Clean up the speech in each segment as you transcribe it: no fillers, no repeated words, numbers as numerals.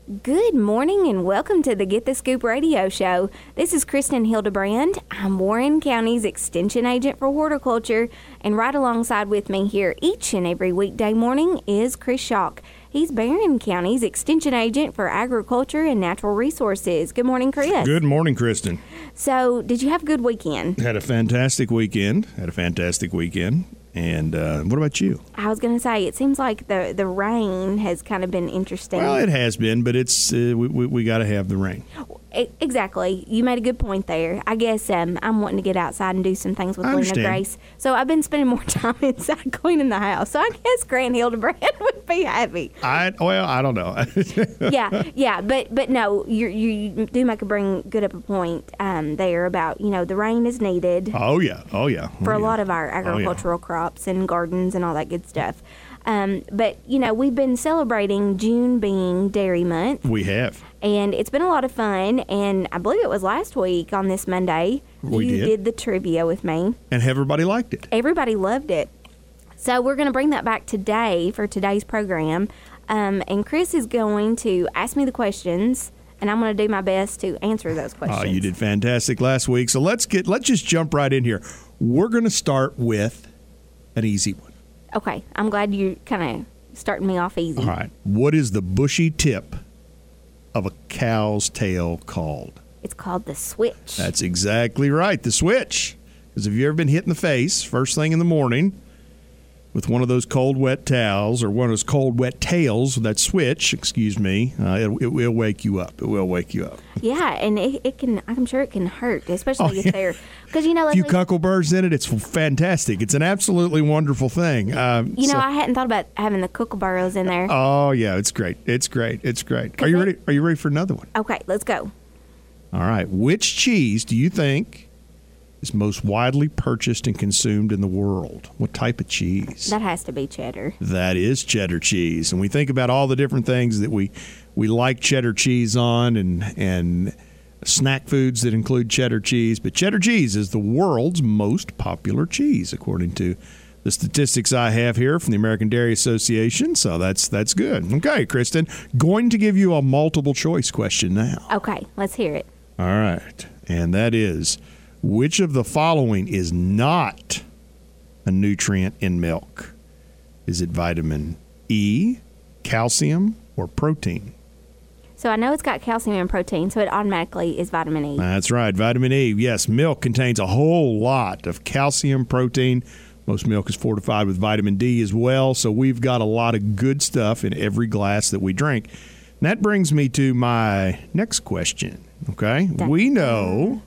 Good morning and welcome to the Get the Scoop radio show. This is Kristen Hildebrand. I'm Warren County's Extension Agent for Horticulture, and right alongside with me here each and every weekday morning is Chris Schock. He's Barron County's Extension Agent for Agriculture and Natural Resources. Good morning, Chris. Good morning, Kristen. So, did you have a good weekend? Had a fantastic weekend. And what about you? I was going to say, it seems like the rain has kind of been interesting. Well, it has been, but it's we got to have the rain. Exactly. You made a good point there. I guess I'm wanting to get outside and do some things with Lena Grace. So I've been spending more time inside cleaning the house. So I guess Grant Hildebrand would be happy. I don't know. yeah. But no, you do bring good up a point there about, the rain is needed. Oh yeah. For a lot of our agricultural crops and gardens and all that good stuff. But, we've been celebrating June being Dairy Month. We have. And it's been a lot of fun. And I believe it was last week on this Monday. You did the trivia with me. And everybody liked it. Everybody loved it. So we're going to bring that back today for today's program. And Chris is going to ask me the questions, and I'm going to do my best to answer those questions. Oh, you did fantastic last week. So let's just jump right in here. We're going to start with an easy one. Okay. I'm glad you're kind of starting me off easy. All right. What is the bushy tip of a cow's tail called? It's called the switch. That's exactly right, the switch. Because have you ever been hit in the face first thing in the morning with one of those cold, wet towels or one of those cold, wet tails, that switch, it will wake you up. It will wake you up. Yeah, and it can, I'm sure it can hurt, especially if they're, because, like a few cuckleburrs in it, it's fantastic. It's an absolutely wonderful thing. I hadn't thought about having the cuckleburros in there. Oh, yeah, it's great. It's great. Are you ready? Are you ready for another one? Okay, let's go. All right. Which cheese do you think is most widely purchased and consumed in the world? What type of cheese? That has to be cheddar. That is cheddar cheese. And we think about all the different things that we like cheddar cheese on and snack foods that include cheddar cheese. But cheddar cheese is the world's most popular cheese, according to the statistics I have here from the American Dairy Association. So that's good. Okay, Kristen, going to give you a multiple choice question now. Okay, let's hear it. All right. And that is, which of the following is not a nutrient in milk? Is it vitamin E, calcium, or protein? So I know it's got calcium and protein, so it automatically is vitamin E. That's right, vitamin E. Yes, milk contains a whole lot of calcium, protein. Most milk is fortified with vitamin D as well, so we've got a lot of good stuff in every glass that we drink. And that brings me to my next question, okay? We know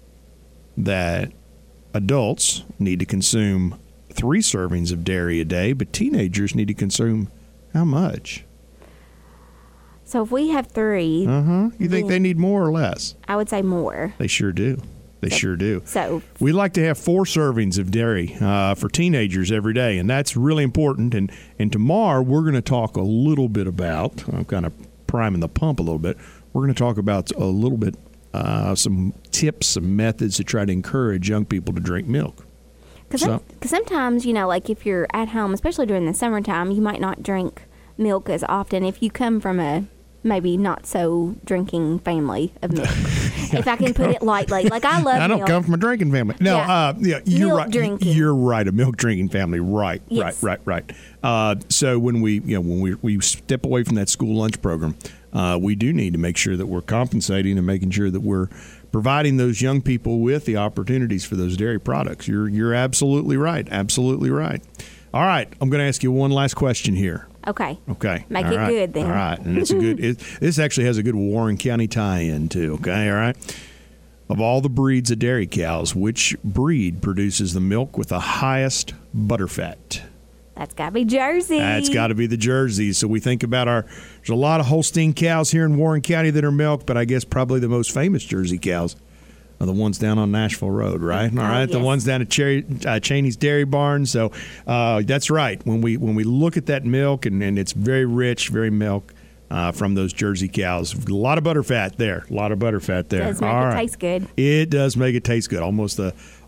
that adults need to consume 3 servings of dairy a day, but teenagers need to consume how much? So if we have 3... You think they need more or less? I would say more. They sure do. Sure do. So we like to have 4 servings of dairy for teenagers every day, and that's really important. And tomorrow we're going to talk a little bit about, I'm kind of priming the pump a little bit, we're going to talk about a little bit some tips, some methods to try to encourage young people to drink milk. Because sometimes, like if you're at home, especially during the summertime, you might not drink milk as often if you come from a maybe not so drinking family of milk. If I can put it lightly. Like I love milk. I don't come from a drinking family. No, you're milk right. Drinking. You're right, a milk drinking family. Right, yes. right. So when we step away from that school lunch program, we do need to make sure that we're compensating and making sure that we're providing those young people with the opportunities for those dairy products. You're absolutely right. Absolutely right. All right, I'm going to ask you one last question here. Okay. Make all it right. good then. All right, and it's a good. This actually has a good Warren County tie-in too. Okay, all right. Of all the breeds of dairy cows, which breed produces the milk with the highest butter fat? That's got to be Jersey. That's got to be the Jersey. So we think about there's a lot of Holstein cows here in Warren County that are milked, but I guess probably the most famous Jersey cows are the ones down on Nashville Road, right? All right, yes. The ones down at Cheney's Dairy Barn. So that's right. When we look at that milk, and it's very rich, very milk from those Jersey cows. A lot of butter fat there. Does make it taste good. It does make it taste good. Almost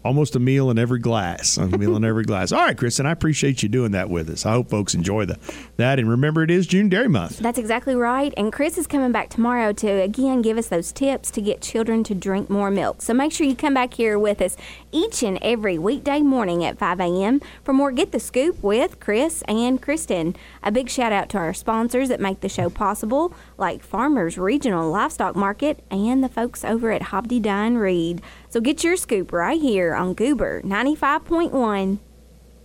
Almost a meal in every glass. A meal in every glass. All right, Kristen, I appreciate you doing that with us. I hope folks enjoy that. And remember, it is June Dairy Month. That's exactly right. And Chris is coming back tomorrow to, again, give us those tips to get children to drink more milk. So make sure you come back here with us each and every weekday morning at 5 a.m. for more Get the Scoop with Chris and Kristen. A big shout out to our sponsors that make the show possible, like Farmers Regional Livestock Market and the folks over at Hobdy Dine Reed. So get your scoop right here on Goober 95.1